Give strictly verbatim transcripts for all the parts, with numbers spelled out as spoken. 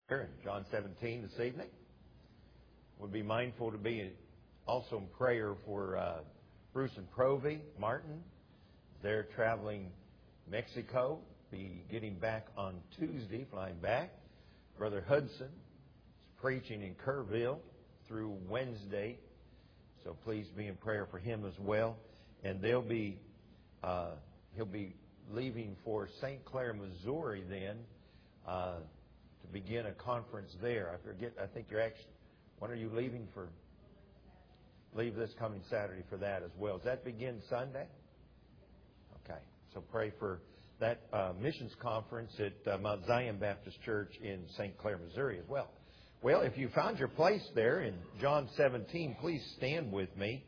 in John seventeen this evening. We'll be mindful to be also in prayer for uh, Bruce and Provy Martin. They're traveling Mexico, be getting back on Tuesday, flying back. Brother Hudson is preaching in Kerrville through Wednesday, so please be in prayer for him as well. And they'll be uh, he'll be leaving for Saint Clair, Missouri then uh, to begin a conference there. I forget. I think you're actually. When are you leaving for? Leave this coming Saturday for that as well. Does that begin Sunday? Okay. So pray for that uh, missions conference at uh, Mount Zion Baptist Church in Saint Clair, Missouri as well. Well, if you found your place there in John seventeen, please stand with me.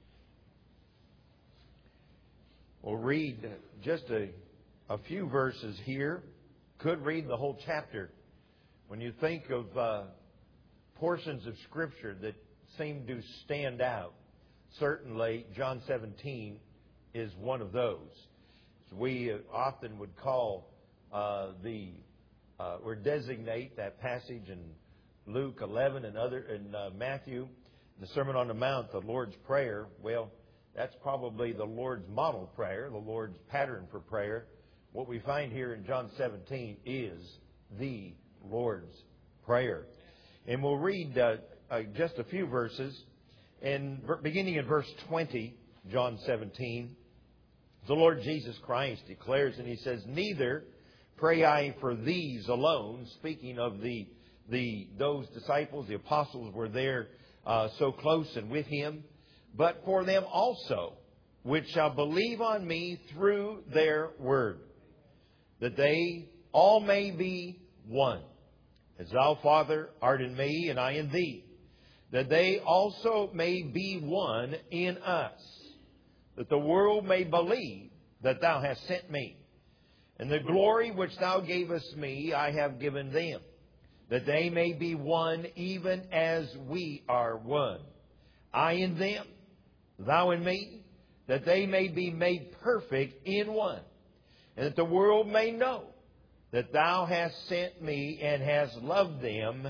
We'll read just a, a few verses here. Could read the whole chapter. When you think of uh, portions of Scripture that seem to stand out, certainly John seventeen is one of those. So we often would call uh, the uh, or designate that passage in Luke eleven and other in uh, Matthew, the Sermon on the Mount, the Lord's Prayer. Well, that's probably the Lord's model prayer, the Lord's pattern for prayer. What we find here in John seventeen is the Lord's Prayer. And we'll read uh, uh, just a few verses. And beginning in verse twenty, John seventeen, the Lord Jesus Christ declares, and He says, "Neither pray I for these alone," speaking of the the those disciples, the apostles were there uh, so close and with Him, "but for them also, which shall believe on me through their word, that they all may be one, as Thou, Father, art in me, and I in Thee, that they also may be one in us, that the world may believe that Thou hast sent me. And the glory which Thou gavest me I have given them, that they may be one even as we are one. I in them, Thou in me, that they may be made perfect in one, and that the world may know that Thou hast sent me and hast loved them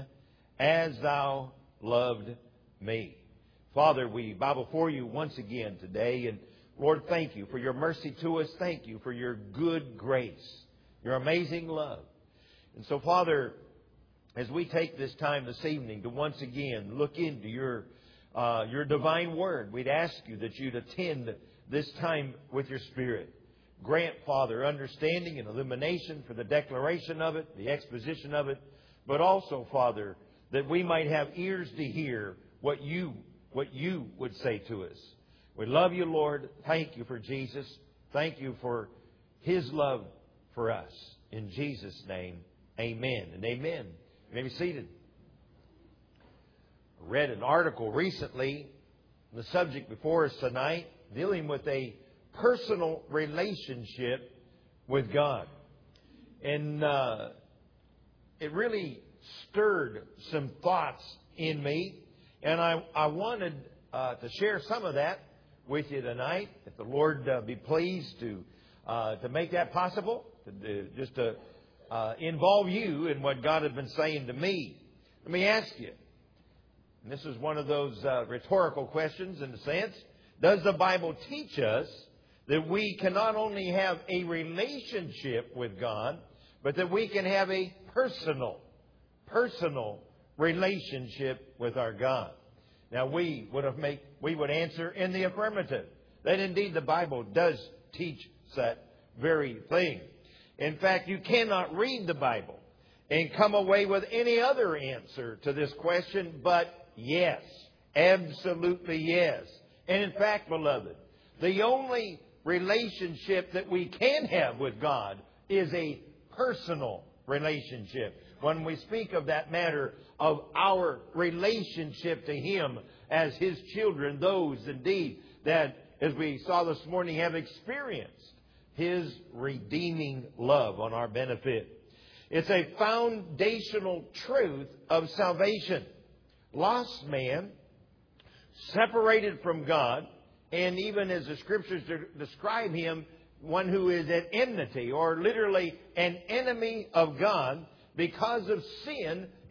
as Thou loved me." Father, we bow before You once again today, and Lord, thank You for Your mercy to us. Thank You for Your good grace, Your amazing love. And so, Father, as we take this time this evening to once again look into Your uh, Your divine word, we'd ask You that You'd attend this time with Your Spirit. Grant, Father, understanding and illumination for the declaration of it, the exposition of it, but also, Father, that we might have ears to hear what You, what You would say to us. We love You, Lord. Thank You for Jesus. Thank You for His love for us. In Jesus' name, amen and amen. You may be seated. I read an article recently on the subject before us tonight, dealing with a personal relationship with God. And uh, it really stirred some thoughts in me. And I, I wanted uh, to share some of that with you tonight. If the Lord uh, be pleased to uh, to make that possible, to, to, just to uh, involve you in what God has been saying to me. Let me ask you, and this is one of those uh, rhetorical questions in a sense, does the Bible teach us that we can not only have a relationship with God, but that we can have a personal, personal relationship with our God? Now, we would have make we would answer in the affirmative that indeed the Bible does teach that very thing. In fact, you cannot read the Bible and come away with any other answer to this question but yes, absolutely yes. And in fact, beloved, the only relationship that we can have with God is a personal relationship. When we speak of that matter of our relationship to Him as His children, those indeed that, as we saw this morning, have experienced His redeeming love on our benefit. It's a foundational truth of salvation. Lost man, separated from God, and even as the Scriptures de- describe him, one who is at enmity, or literally an enemy of God, because of sin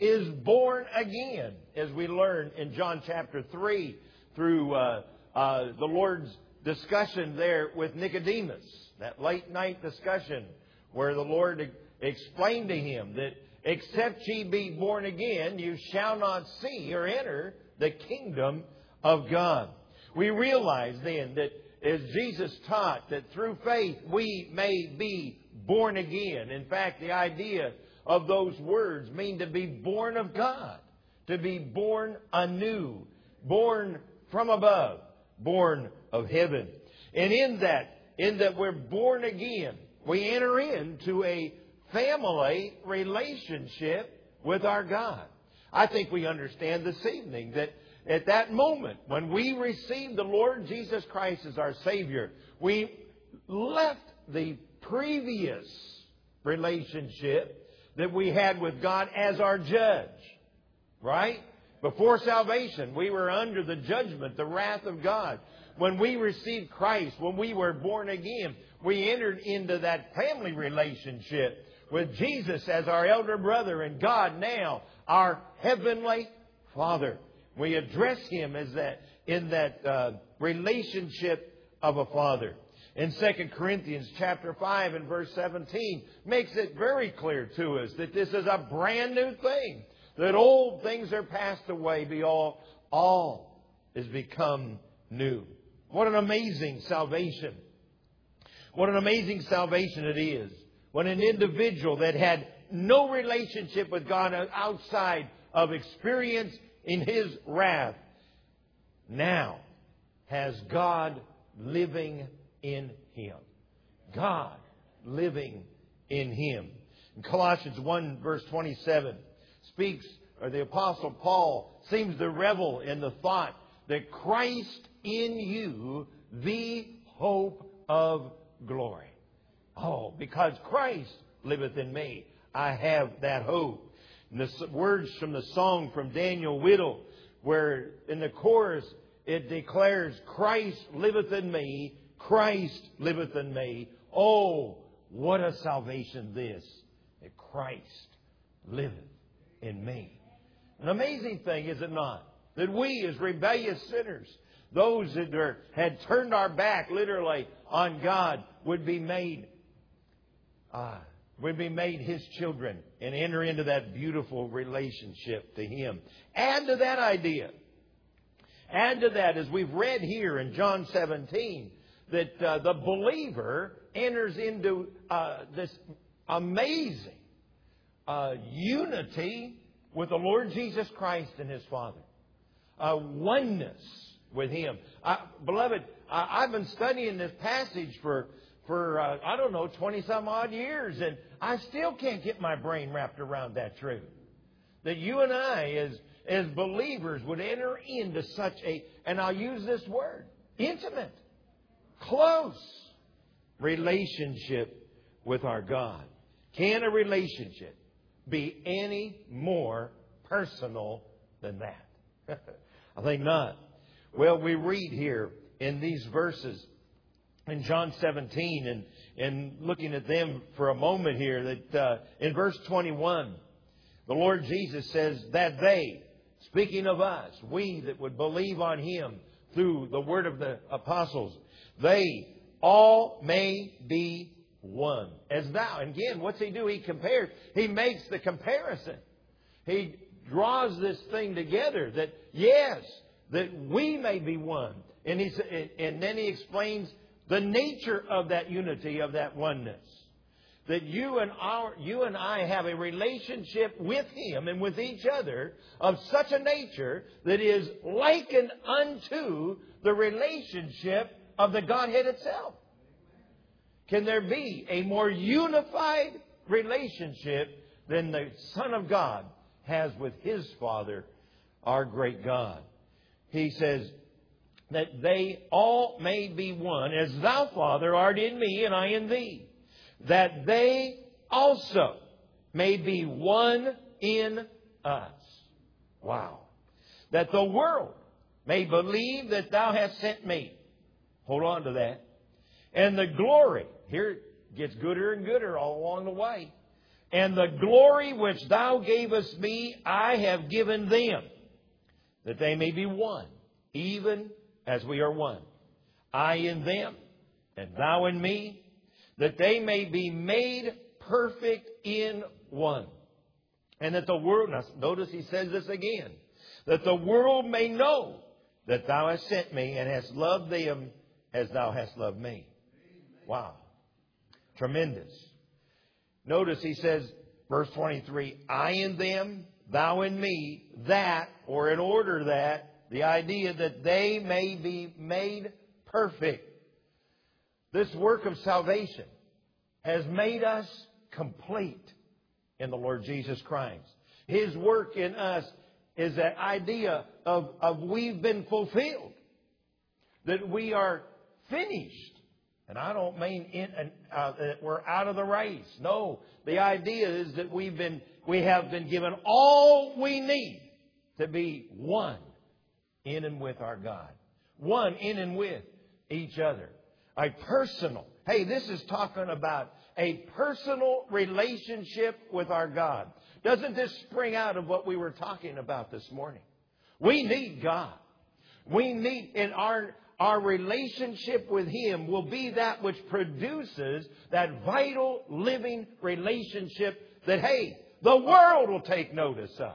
is born again, as we learn in John chapter three through uh, uh, the Lord's discussion there with Nicodemus. That late night discussion where the Lord explained to him that except ye be born again, you shall not see or enter the kingdom of God. We realize then that as Jesus taught that through faith we may be born again. In fact, the idea of those words mean to be born of God, to be born anew, born from above, born of heaven. And in that, in that we're born again, we enter into a family relationship with our God. I think we understand this evening that at that moment, when we received the Lord Jesus Christ as our Savior, we left the previous relationship that we had with God as our judge. Right? Before salvation, we were under the judgment, the wrath of God. When we received Christ, when we were born again, we entered into that family relationship with Jesus as our elder brother and God now our heavenly Father. We address Him as that in that uh, relationship of a father. In Second Corinthians chapter five and verse seventeen makes it very clear to us that this is a brand new thing. That old things are passed away, be all, all is become new. What an amazing salvation. What an amazing salvation it is. When an individual that had no relationship with God outside of experience in His wrath now has God living in him. God living in him. In Colossians one verse twenty-seven speaks, or the Apostle Paul seems to revel in the thought that Christ in you, the hope of glory. Oh, because Christ liveth in me, I have that hope. And the words from the song from Daniel Whittle, where in the chorus it declares, Christ liveth in me, Christ liveth in me. Oh, what a salvation this, that Christ liveth in me. An amazing thing, is it not? That we as rebellious sinners, those that are, had turned our back literally on God, would be made uh, would be made His children and enter into that beautiful relationship to Him. Add to that idea. Add to that, as we've read here in John seventeen, that uh, the believer enters into uh, this amazing uh, unity with the Lord Jesus Christ and His Father. A oneness with Him. Uh, beloved, uh, I've been studying this passage for, for uh, I don't know, twenty-some odd years, and I still can't get my brain wrapped around that truth. That you and I, as, as believers, would enter into such a, and I'll use this word, intimate, close relationship with our God. Can a relationship be any more personal than that? I think not. Well, we read here in these verses in John seventeen, and, and looking at them for a moment here, that uh, in verse twenty-one, the Lord Jesus says that they, speaking of us, we that would believe on Him through the word of the apostles, they all may be one. As thou. And again, what's He do? He compares. He makes the comparison. He draws this thing together that, yes, that we may be one. And, he, and then He explains the nature of that unity, of that oneness. That you and, our, you and I have a relationship with Him and with each other of such a nature that is likened unto the relationship of the Godhead itself. Can there be a more unified relationship than the Son of God has with His Father, our great God? He says that they all may be one, as Thou, Father, art in me and I in Thee, that they also may be one in us. Wow. That the world may believe that Thou hast sent me. Hold on to that. And the glory, here it gets gooder and gooder all along the way. And the glory which thou gavest me, I have given them, that they may be one, even as we are one. I in them, and thou in me, that they may be made perfect in one. And that the world, now notice he says this again, that the world may know that thou hast sent me and hast loved them as thou hast loved me. Wow. Tremendous. Notice he says, verse twenty-three, I in them, thou in me, that, or in order that, the idea that they may be made perfect. This work of salvation has made us complete in the Lord Jesus Christ. His work in us is that idea of, of we've been fulfilled. That we are finished. And I don't mean in, uh, that we're out of the race. No, the idea is that we've been, we have been given all we need to be one in and with our God. One in and with each other. A personal. Hey, this is talking about a personal relationship with our God. Doesn't this spring out of what we were talking about this morning? We need God. We need, in our Our relationship with Him will be that which produces that vital living relationship that, hey, the world will take notice of.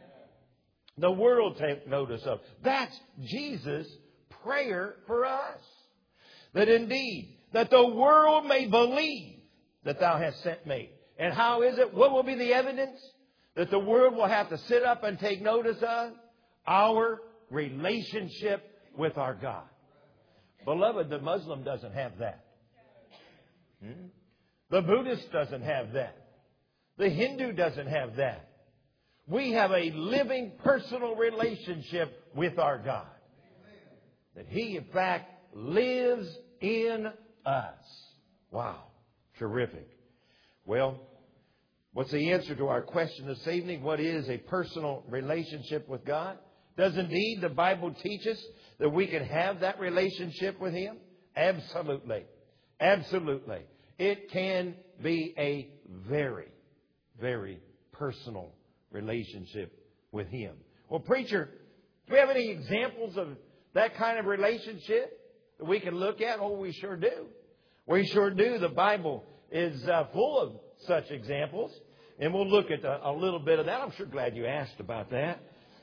The world will take notice of. That's Jesus' prayer for us. That indeed, that the world may believe that thou hast sent me. And how is it? What will be the evidence that the world will have to sit up and take notice of? Our relationship with our God. Beloved, the Muslim doesn't have that. Hmm? The Buddhist doesn't have that. The Hindu doesn't have that. We have a living personal relationship with our God. That He, in fact, lives in us. Wow. Terrific. Well, what's the answer to our question this evening? What is a personal relationship with God? Does indeed the Bible teach us that we can have that relationship with Him? Absolutely. Absolutely. It can be a very, very personal relationship with Him. Well, preacher, do we have any examples of that kind of relationship that we can look at? Oh, we sure do. We sure do. The Bible is uh, full of such examples. And we'll look at a, a little bit of that. I'm sure glad you asked about that.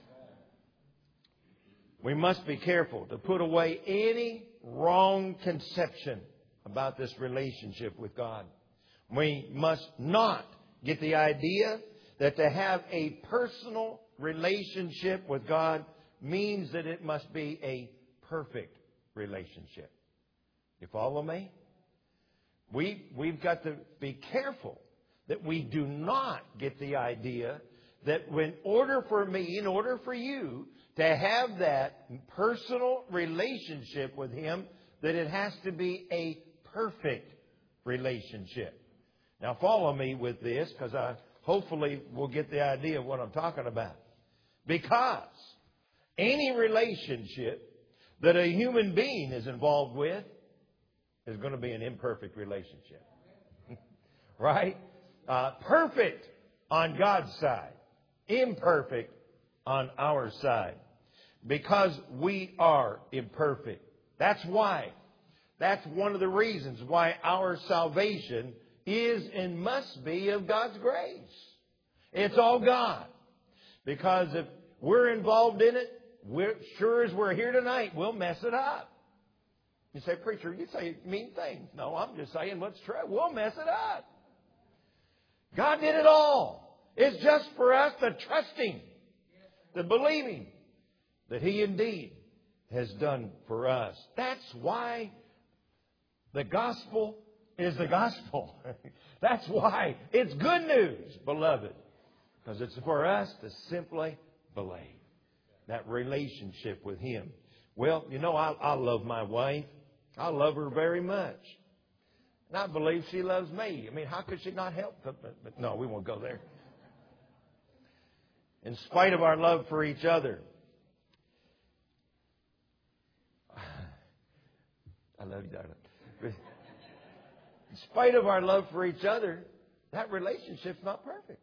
We must be careful to put away any wrong conception about this relationship with God. We must not get the idea that to have a personal relationship with God means that it must be a perfect relationship. You follow me? We, we've got to be careful that we do not get the idea that in order for me, in order for you to have that personal relationship with Him, that it has to be a perfect relationship. Now follow me with this, because I hopefully will get the idea of what I'm talking about. Because any relationship that a human being is involved with is going to be an imperfect relationship. Right? Uh, perfect on God's side. Imperfect on our side. Because we are imperfect. That's why. That's one of the reasons why our salvation is and must be of God's grace. It's all God. Because if we're involved in it, we're, sure as we're here tonight, we'll mess it up. You say, preacher, you say mean things. No, I'm just saying what's true. We'll mess it up. God did it all. It's just for us to trust Him, to believe Him, that He indeed has done for us. That's why the gospel is the gospel. That's why it's good news, beloved. Because it's for us to simply believe that relationship with Him. Well, you know, I, I love my wife. I love her very much. And I believe she loves me. I mean, how could she not help? But, but, but no, we won't go there. In spite of our love for each other, I love you, darling. In spite of our love for each other, that relationship's not perfect.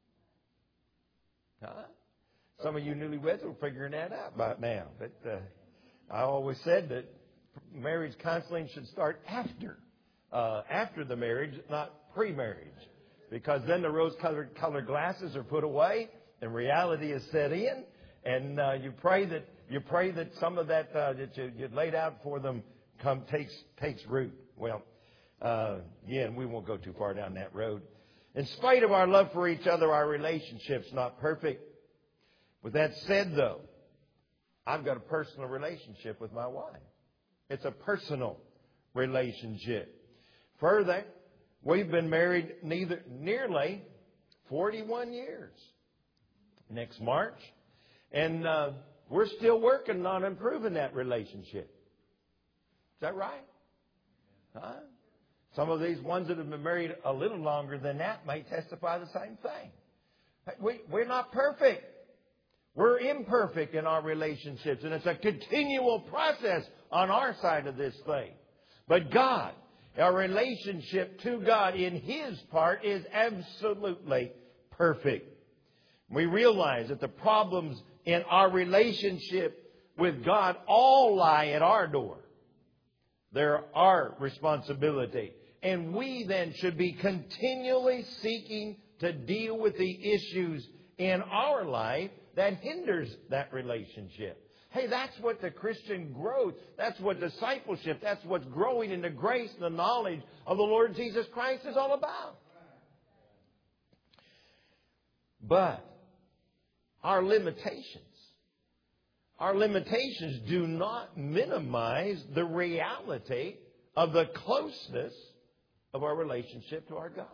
Huh? Some of you newlyweds are figuring that out by now. But uh, I always said that marriage counseling should start after, uh, after the marriage, not pre-marriage. Because then the rose-colored colored glasses are put away and reality is set in. And uh, you pray that you pray that some of that uh, that you, you laid out for them come takes takes root. Well, uh, again, we won't go too far down that road. In spite of our love for each other, our relationship's not perfect. With that said, though, I've got a personal relationship with my wife. It's a personal relationship. Further, we've been married neither, nearly forty-one years next March. And uh, we're still working on improving that relationship. Is that right? Huh? Some of these ones that have been married a little longer than that may testify the same thing. We, we're not perfect. We're imperfect in our relationships. And it's a continual process on our side of this thing. But God, our relationship to God in His part is absolutely perfect. We realize that the problems in our relationship with God all lie at our door. They're our responsibility. And we then should be continually seeking to deal with the issues in our life that hinders that relationship. Hey, that's what the Christian growth, that's what discipleship, that's what's growing in the grace and the knowledge of the Lord Jesus Christ is all about. But our limitations, our limitations do not minimize the reality of the closeness of our relationship to our God.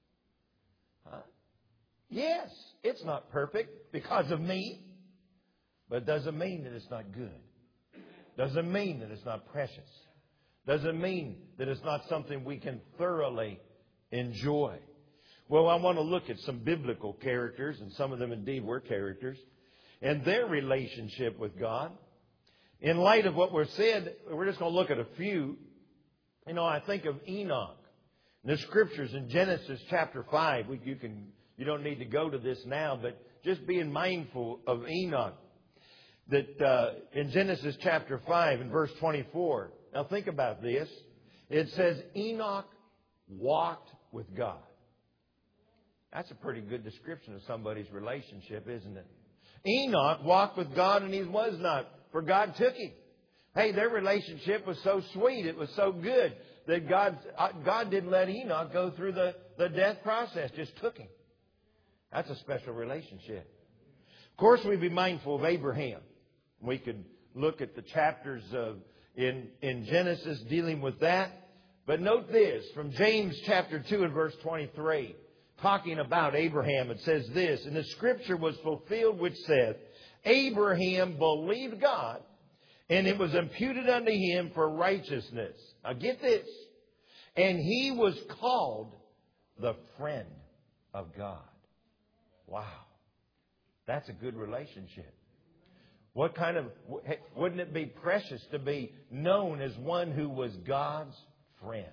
Huh? Yes, it's not perfect because of me, but it doesn't mean that it's not good. Doesn't mean that it's not precious. Doesn't mean that it's not something we can thoroughly enjoy. Well, I want to look at some biblical characters, and some of them indeed were characters, and their relationship with God. In light of what we're said, we're just going to look at a few. You know, I think of Enoch. The Scriptures in Genesis chapter five, we, you can you don't need to go to this now, but just being mindful of Enoch. That uh, in Genesis chapter five and verse twenty-four, now think about this. It says Enoch walked with God. That's a pretty good description of somebody's relationship, isn't it? Enoch walked with God and he was not, for God took him. Hey, their relationship was so sweet, it was so good that God, God didn't let Enoch go through the, the death process, just took him. That's a special relationship. Of course, we'd be mindful of Abraham. We could look at the chapters of in, in Genesis dealing with that. But note this, from James chapter two and verse twenty-three, talking about Abraham, it says this, and the Scripture was fulfilled which saith, Abraham believed God, and it was imputed unto him for righteousness. Now get this. And he was called the friend of God. Wow. That's a good relationship. What kind of, wouldn't it be precious to be known as one who was God's friend?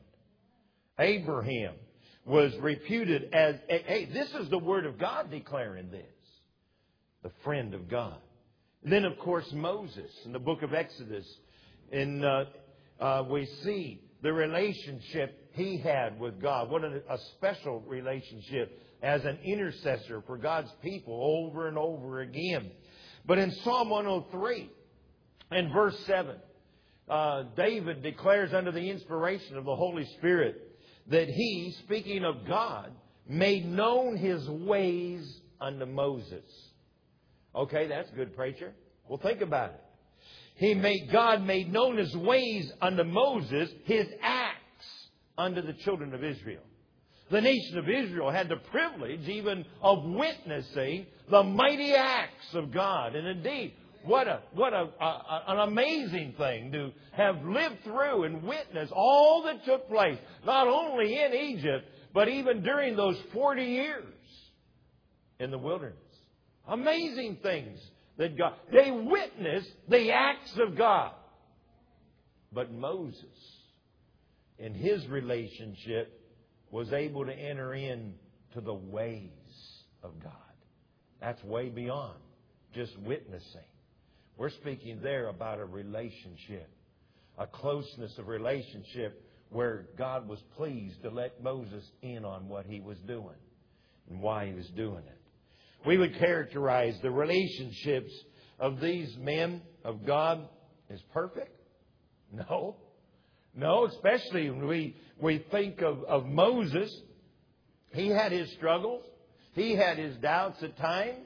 Abraham was reputed as, hey, this is the Word of God declaring this. The friend of God. And then, of course, Moses in the book of Exodus. And uh, uh, we see the relationship he had with God. What a, a special relationship as an intercessor for God's people over and over again. But in Psalm one oh three and verse seven, uh, David declares under the inspiration of the Holy Spirit that he, speaking of God, made known his ways unto Moses. Okay, that's good, preacher. Well, think about it. He made, God made known his ways unto Moses, his acts unto the children of Israel. The nation of Israel had the privilege even of witnessing the mighty acts of God. And indeed, what a what a, a an amazing thing to have lived through and witnessed all that took place, not only in Egypt, but even during those forty years in the wilderness. Amazing things that God, they witnessed the acts of God. But Moses, in his relationship, was able to enter in to the ways of God. That's way beyond just witnessing. We're speaking there about a relationship, a closeness of relationship where God was pleased to let Moses in on what he was doing and why he was doing it. We would characterize the relationships of these men of God as perfect? No. No, especially when we, we think of, of Moses. He had his struggles. He had his doubts at times.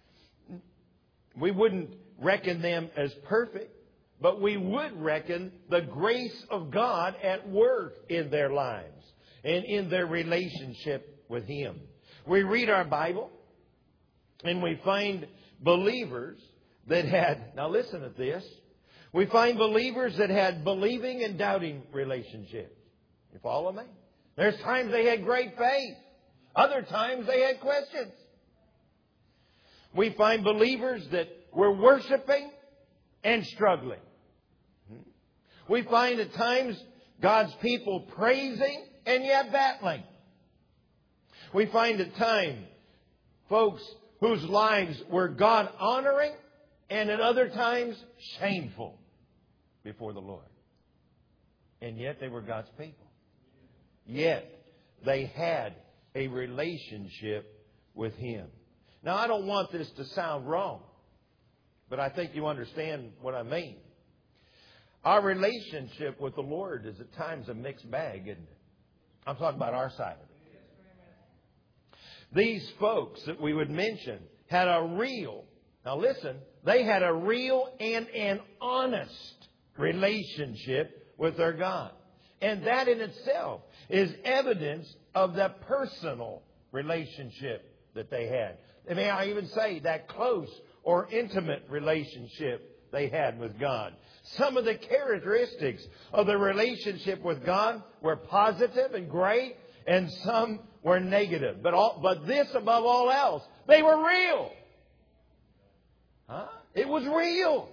We wouldn't reckon them as perfect, but we would reckon the grace of God at work in their lives and in their relationship with Him. We read our Bible and we find believers that had, now listen to this, we find believers that had believing and doubting relationships. You follow me? There's times they had great faith. Other times they had questions. We find believers that were worshiping and struggling. We find at times God's people praising and yet battling. We find at times folks whose lives were God honoring and at other times shameful before the Lord. And yet they were God's people. Yet they had a relationship with Him. Now, I don't want this to sound wrong, but I think you understand what I mean. Our relationship with the Lord is at times a mixed bag, isn't it? I'm talking about our side of it. These folks that we would mention had a real, now listen, they had a real and an honest relationship with their God. And that in itself is evidence of the personal relationship that they had. And may I even say that close or intimate relationship they had with God. Some of the characteristics of the relationship with God were positive and great, and some were negative. But all, but this above all else, they were real. Huh? It was real.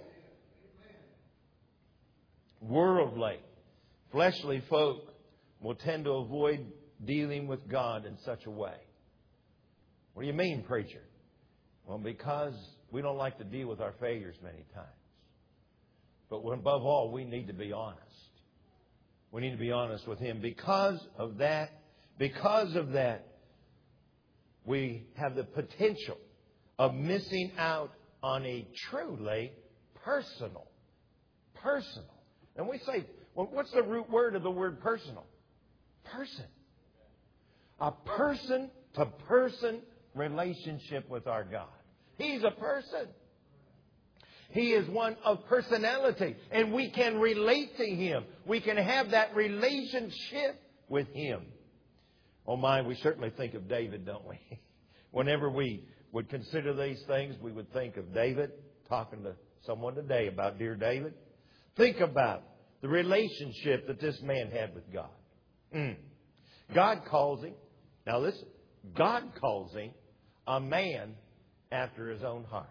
Worldly, fleshly folk will tend to avoid dealing with God in such a way. What do you mean, preacher? Well, because we don't like to deal with our failures many times. But above all, we need to be honest. We need to be honest with Him. Because of that, because of that, we have the potential of missing out on a truly personal, personal. And we say, well, what's the root word of the word personal? Person. A person-to-person relationship with our God. He's a person. He is one of personality. And we can relate to Him. We can have that relationship with Him. Oh my, we certainly think of David, don't we? Whenever we would consider these things, we would think of David, talking to someone today about dear David. Think about the relationship that this man had with God. Mm. God calls him, now listen, God calls him a man after His own heart.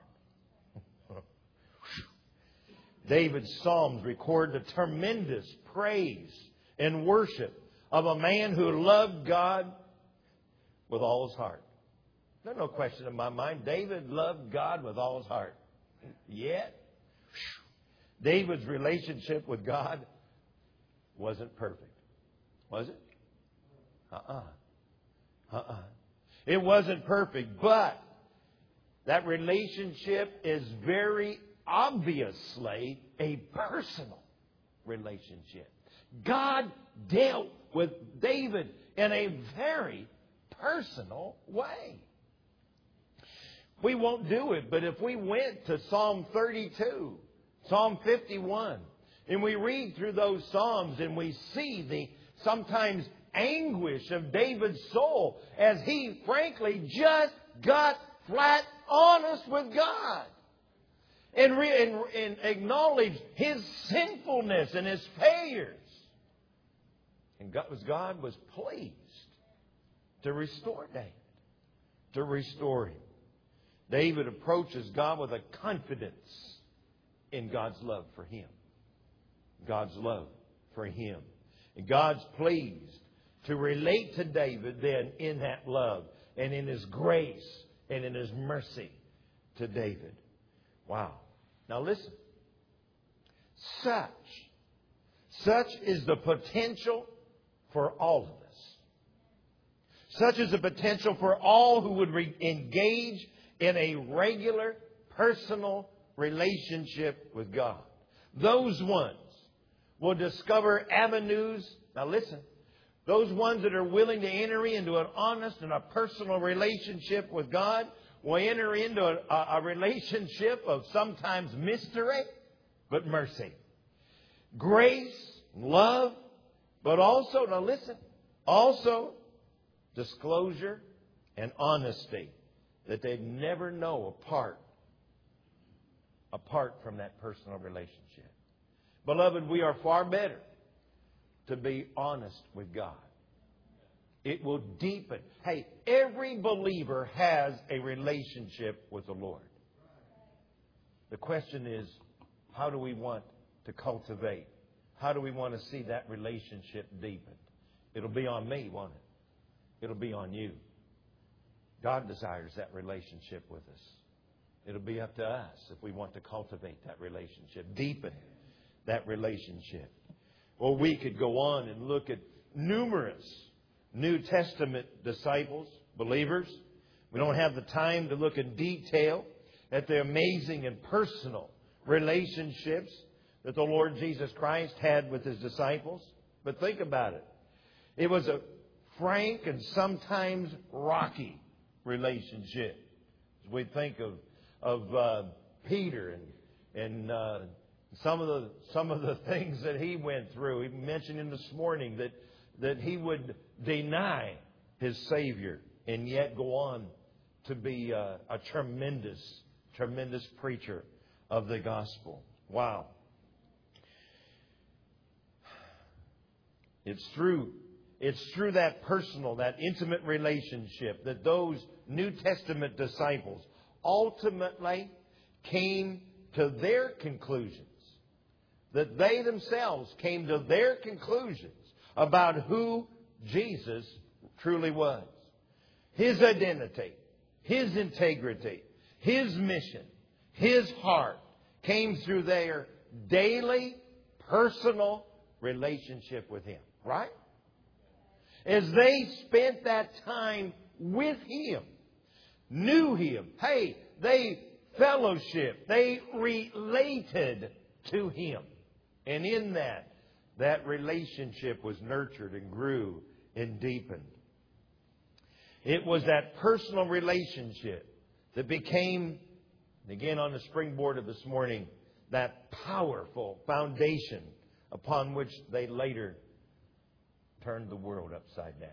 David's Psalms record the tremendous praise and worship of a man who loved God with all his heart. There's no question in my mind. David loved God with all his heart. Yet, David's relationship with God wasn't perfect. Was it? Uh-uh. Uh-uh. It wasn't perfect, but that relationship is very obviously a personal relationship. God dealt with David in a very personal way. We won't do it, but if we went to Psalm thirty-two, Psalm fifty-one, and we read through those Psalms and we see the sometimes anguish of David's soul as he frankly just got flat honest with God. And, re- and, and acknowledge his sinfulness and his failures. And God was, God was pleased to restore David. To restore him. David approaches God with a confidence in God's love for him. God's love for him. And God's pleased to relate to David then in that love and in His grace and in His mercy to David. Wow. Now listen. Such, such is the potential for all of us. Such is the potential for all who would re- engage in a regular, personal relationship with God. Those ones will discover avenues. Now listen. Those ones that are willing to enter into an honest and a personal relationship with God will enter into a, a relationship of sometimes mystery, but mercy. Grace, love, but also, now listen, also disclosure and honesty that they'd never know apart, apart from that personal relationship. Beloved, we are far better to be honest with God. It will deepen. Hey, every believer has a relationship with the Lord. The question is, how do we want to cultivate? How do we want to see that relationship deepened? It'll be on me, won't it? It'll be on you. God desires that relationship with us. It'll be up to us if we want to cultivate that relationship, deepen that relationship. Or we could go on and look at numerous New Testament disciples, believers. We don't have the time to look in detail at the amazing and personal relationships that the Lord Jesus Christ had with His disciples. But think about it. It was a frank and sometimes rocky relationship. As we think of of uh, Peter and and uh, some of the some of the things that he went through. He mentioned in this morning that that he would deny his Savior and yet go on to be a, a tremendous, tremendous preacher of the gospel. Wow. It's through, it's through that personal, that intimate relationship that those New Testament disciples ultimately came to their conclusions. That they themselves came to their conclusions about who Jesus truly was. His identity, His integrity, His mission, His heart came through their daily, personal relationship with Him. Right? As they spent that time with Him, knew Him, hey, they fellowshiped, they related to Him. And in that, that relationship was nurtured and grew and deepened. It was that personal relationship that became, again on the springboard of this morning, that powerful foundation upon which they later turned the world upside down.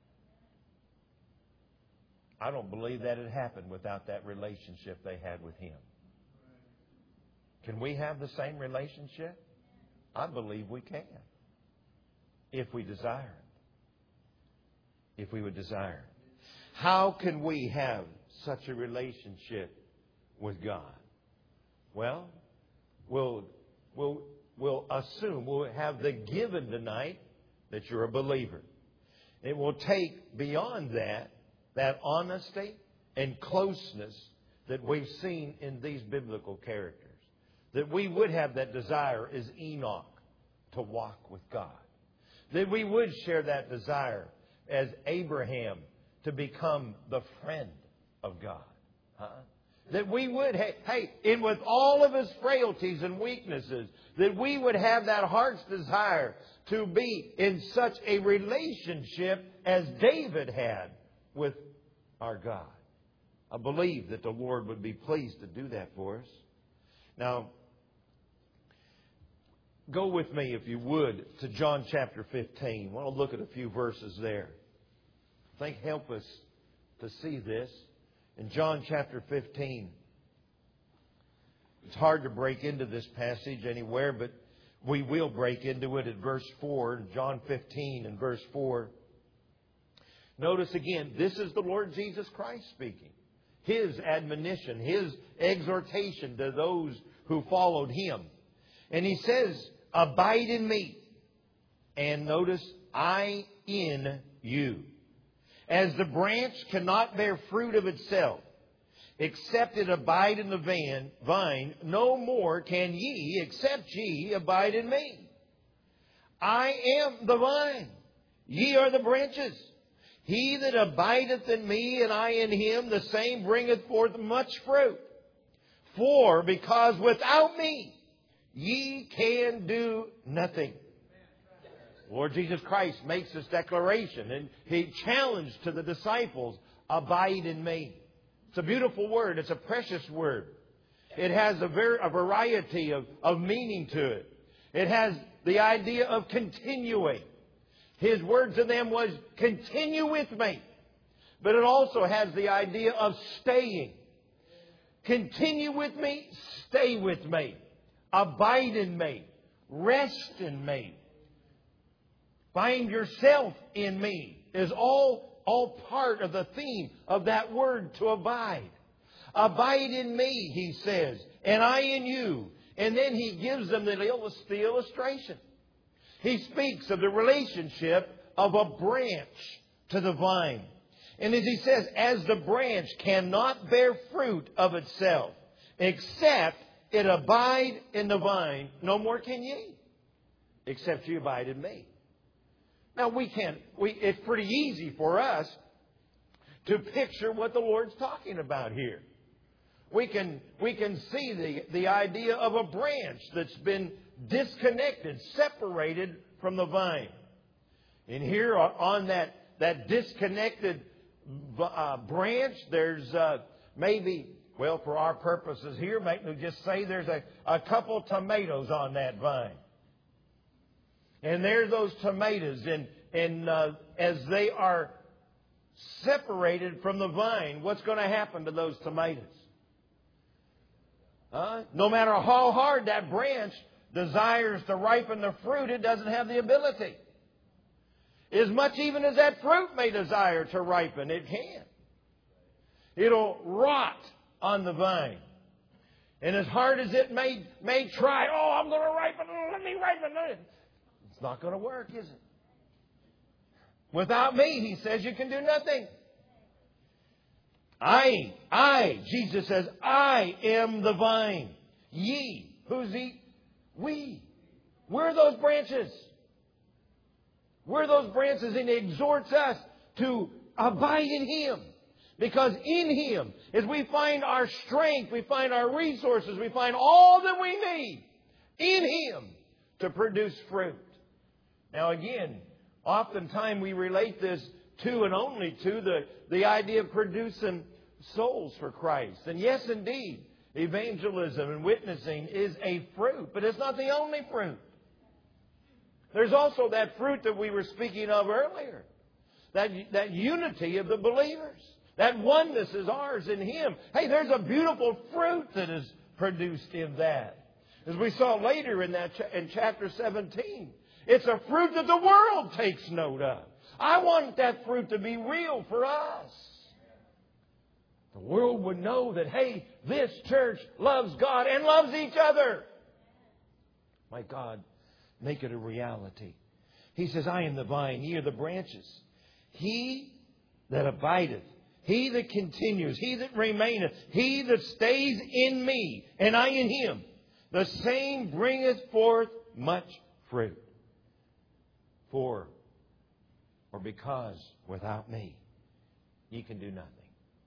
I don't believe that had happened without that relationship they had with Him. Can we have the same relationship? I believe we can. If we desire it. If we would desire it. How can we have such a relationship with God? Well, we'll, we'll, we'll assume, we'll have the given tonight that you're a believer. It will take beyond that, that honesty and closeness that we've seen in these biblical characters. That we would have that desire as Enoch to walk with God. That we would share that desire as Abraham to become the friend of God. Huh? That we would, hey, hey, and with all of his frailties and weaknesses, that we would have that heart's desire to be in such a relationship as David had with our God. I believe that the Lord would be pleased to do that for us. Now, go with me, if you would, to John chapter fifteen. I want to look at a few verses there. I think help us to see this. In John chapter fifteen, it's hard to break into this passage anywhere, but we will break into it at verse four, John fifteen and verse four. Notice again, this is the Lord Jesus Christ speaking. His admonition, His exhortation to those who followed Him. And He says, abide in me. And notice, I in you. As the branch cannot bear fruit of itself, except it abide in the van, vine, no more can ye, except ye abide in me. I am the vine, ye are the branches. He that abideth in me, and I in him, the same bringeth forth much fruit. For because without me ye can do nothing. Lord Jesus Christ makes this declaration, and He challenged to the disciples, abide in me. It's a beautiful word. It's a precious word. It has a, ver- a variety of, of meaning to it. It has the idea of continuing. His word to them was, continue with me. But it also has the idea of staying. Continue with me, stay with me. Abide in me. Rest in me. Find yourself in me is all, all part of the theme of that word, to abide. Abide in me, He says, and I in you. And then He gives them the illustration. He speaks of the relationship of a branch to the vine. And as He says, as the branch cannot bear fruit of itself, except it abide in the vine, no more can ye, except you abide in me. Now, we can, we, it's pretty easy for us to picture what the Lord's talking about here. We can, we can see the, the idea of a branch that's been disconnected, separated from the vine. And here on that, that disconnected uh, branch, there's uh, maybe, well, for our purposes here, make me just say there's a, a couple tomatoes on that vine. And there's those tomatoes, and, and uh, as they are separated from the vine, what's going to happen to those tomatoes? Uh, no matter how hard that branch desires to ripen the fruit, it doesn't have the ability. As much even as that fruit may desire to ripen, it can't. It'll rot on the vine. And as hard as it may, may try, oh, I'm going to ripen, let me ripen it. It's not going to work, is it? Without me, He says, you can do nothing. I, I, Jesus says, I am the vine. Ye, who's He? We. We're those branches. We're those branches, and He exhorts us to abide in Him. Because in Him, as we find our strength, we find our resources, we find all that we need in Him to produce fruit. Now again, oftentimes we relate this to and only to the, the idea of producing souls for Christ. And yes, indeed, evangelism and witnessing is a fruit, but it's not the only fruit. There's also that fruit that we were speaking of earlier. That, that unity of the believers. That oneness is ours in Him. Hey, there's a beautiful fruit that is produced in that. As we saw later in that in chapter seventeen. It's a fruit that the world takes note of. I want that fruit to be real for us. The world would know that, hey, this church loves God and loves each other. My God, make it a reality. He says, I am the vine, ye are the branches. He that abideth, He that continues, He that remaineth, He that stays in me, and I in Him, the same bringeth forth much fruit. For, or because without me, ye can do nothing.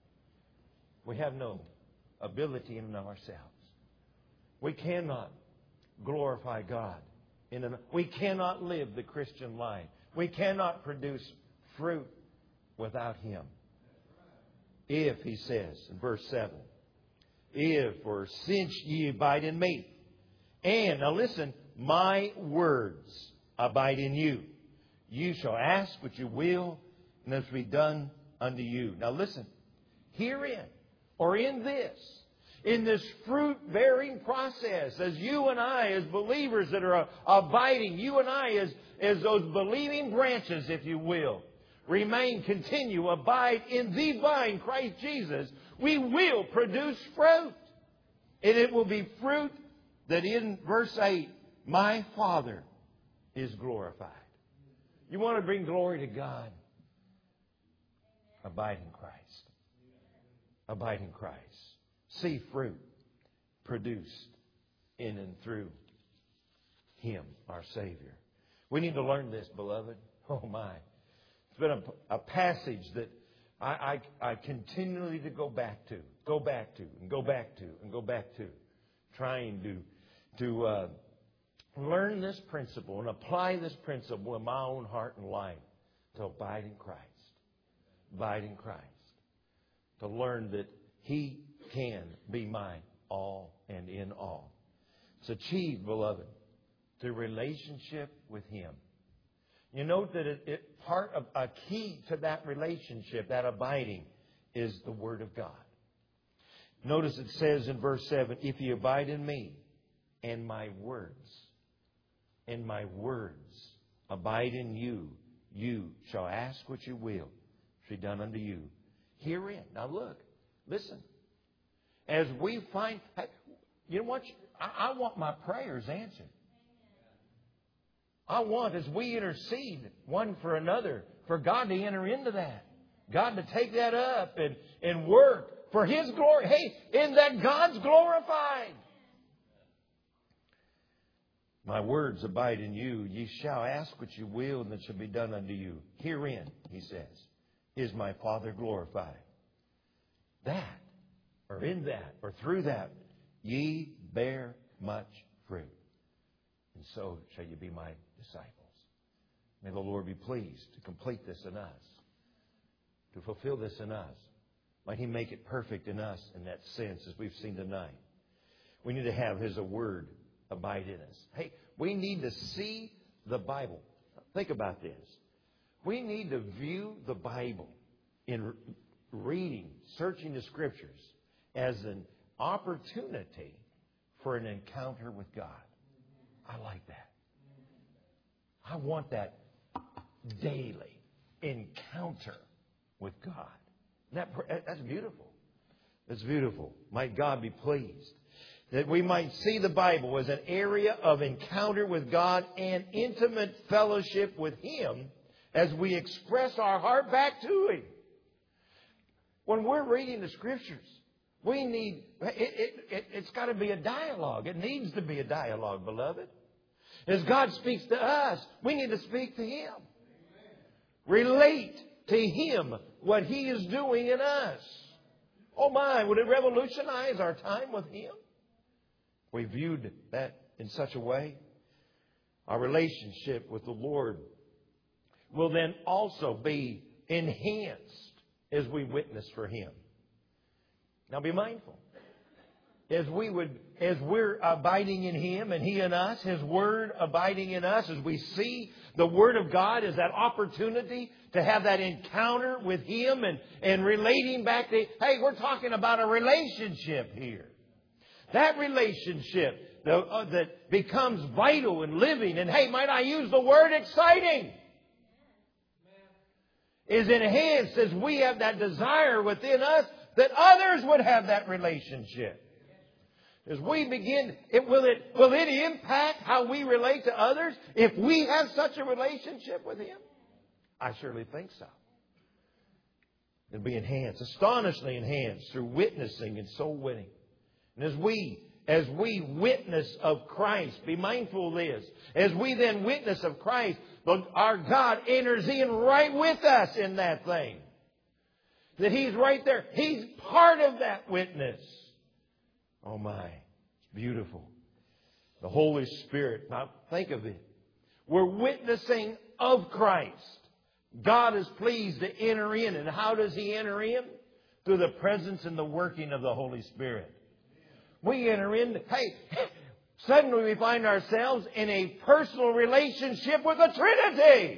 We have no ability in ourselves. We cannot glorify God. In an, we cannot live the Christian life. We cannot produce fruit without Him. If, He says in verse seven, if or since ye abide in me, and, now listen, my words abide in you, you shall ask what you will, and it shall be done unto you. Now listen, herein, or in this, in this fruit-bearing process, as you and I, as believers that are abiding, you and I, as, as those believing branches, if you will, remain, continue, abide in the vine, Christ Jesus, we will produce fruit. And it will be fruit that in verse eight, my Father is glorified. You want to bring glory to God? Abide in Christ. Abide in Christ. See fruit produced in and through Him, our Savior. We need to learn this, beloved. Oh my. It's been a, a passage that I, I, I continually to go back to, go back to, and go back to, and go back to, trying to, to uh, learn this principle and apply this principle in my own heart and life, to abide in Christ. Abide in Christ. To learn that He can be my all and in all. It's achieved, beloved, through relationship with Him. You note that it, it, part of a key to that relationship, that abiding, is the Word of God. Notice it says in verse seven, if you abide in me and my words, and my words abide in you, you shall ask what you will, shall be done unto you. Herein. Now look, listen. As we find, you know what? I, I want my prayers answered. I want, as we intercede one for another, for God to enter into that. God to take that up and, and work for His glory. Hey, in that God's glorified. My words abide in you. Ye shall ask what you will, and it shall be done unto you. Herein, He says, is my Father glorified. That, or in that, or through that, ye bear much fruit. And so shall you be my disciples. May the Lord be pleased to complete this in us, to fulfill this in us. Might He make it perfect in us in that sense, as we've seen tonight. We need to have His word abide in us. Hey, we need to see the Bible. Think about this. We need to view the Bible in reading, searching the Scriptures as an opportunity for an encounter with God. I like that. I want that daily encounter with God. That, that's beautiful. That's beautiful. Might God be pleased that we might see the Bible as an area of encounter with God and intimate fellowship with Him as we express our heart back to Him. When we're reading the Scriptures, we need, it, it, it, it's got to be a dialogue. It needs to be a dialogue, beloved. As God speaks to us, we need to speak to Him. Relate to Him what He is doing in us. Oh my, would it revolutionize our time with Him? We viewed that in such a way. Our relationship with the Lord will then also be enhanced as we witness for Him. Now be mindful. As we would, as we're abiding in Him and He in us, His Word abiding in us, as we see the Word of God as that opportunity to have that encounter with Him and, and relating back to, hey, we're talking about a relationship here. That relationship that, uh, that becomes vital and living, and hey, might I use the word exciting, is enhanced as we have that desire within us that others would have that relationship. As we begin, it, will it will it impact how we relate to others if we have such a relationship with Him? I surely think so. It'll be enhanced, astonishingly enhanced through witnessing and soul winning. And as we, as we witness of Christ, be mindful of this. As we then witness of Christ, our God enters in right with us in that thing. That He's right there. He's part of that witness. Oh my, it's beautiful. The Holy Spirit. Now think of it. We're witnessing of Christ. God is pleased to enter in. And how does He enter in? Through the presence and the working of the Holy Spirit. We enter in, hey, suddenly we find ourselves in a personal relationship with the Trinity.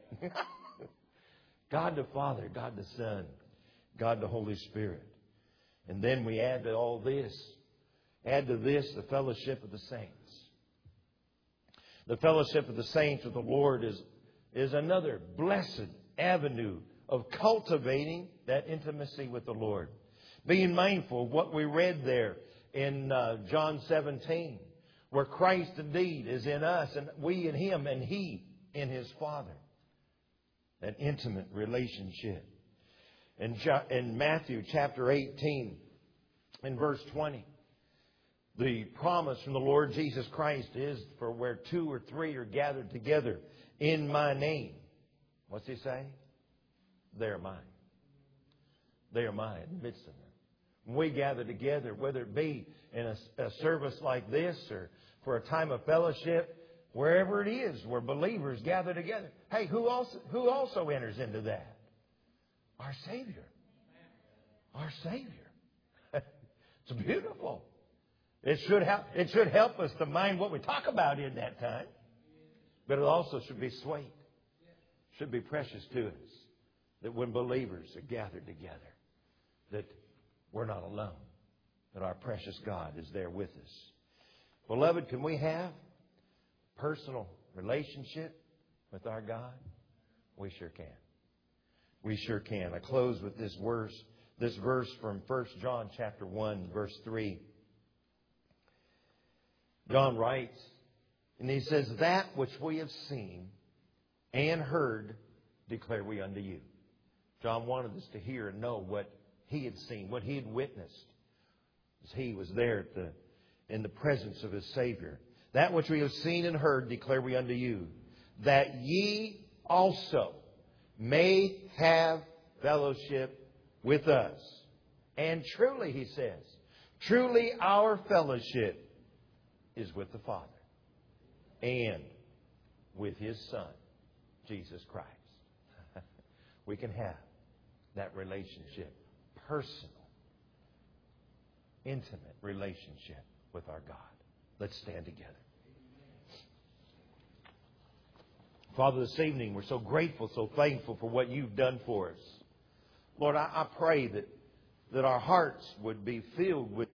God the Father, God the Son, God the Holy Spirit. And then we add to all this, add to this the fellowship of the saints. The fellowship of the saints with the Lord is, is another blessed avenue of cultivating that intimacy with the Lord. Being mindful of what we read there in uh, John seventeen, where Christ indeed is in us and we in Him and He in His Father. That intimate relationship. In, in Matthew chapter eighteen, in verse twenty, the promise from the Lord Jesus Christ is, for where two or three are gathered together in my name. What's He say? They are mine. They are mine in the midst of them. When we gather together, whether it be in a, a service like this or for a time of fellowship, wherever it is where believers gather together. Hey, who also, who also enters into that? Our Savior. Our Savior. It's beautiful. It should help, it should help us to mind what we talk about in that time. But it also should be sweet. Should be precious to us. That when believers are gathered together, that we're not alone. That our precious God is there with us. Beloved, can we have personal relationship with our God? We sure can. We sure can. I close with this verse, this verse from First John chapter one, verse three. John writes, and he says, that which we have seen and heard declare we unto you. John wanted us to hear and know what he had seen, what he had witnessed, as he was there at the, in the presence of his Savior. That which we have seen and heard declare we unto you, that ye also may have fellowship with us. And truly, he says, truly our fellowship is with the Father and with His Son, Jesus Christ. We can have that relationship, personal, intimate relationship with our God. Let's stand together. Father, this evening we're so grateful, so thankful for what You've done for us. Lord, I, I pray that, that our hearts would be filled with